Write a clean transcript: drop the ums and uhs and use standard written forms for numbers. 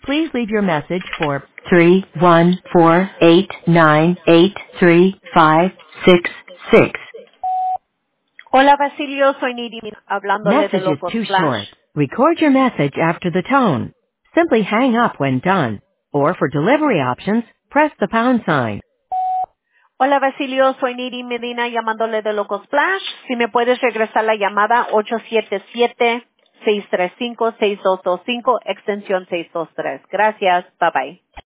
Please leave your message for 314-898-3566. Hola Basilio, soy Niri hablándole de Message is Loco too Splash. short. Record your message after the tone. Simply hang up when done. Or for delivery options, press the pound sign. Hola Basilio, soy Niri Medina llamándole de Loco Splash. Si me puedes regresar la llamada 877-635-6225, extensión 623. Gracias, bye bye.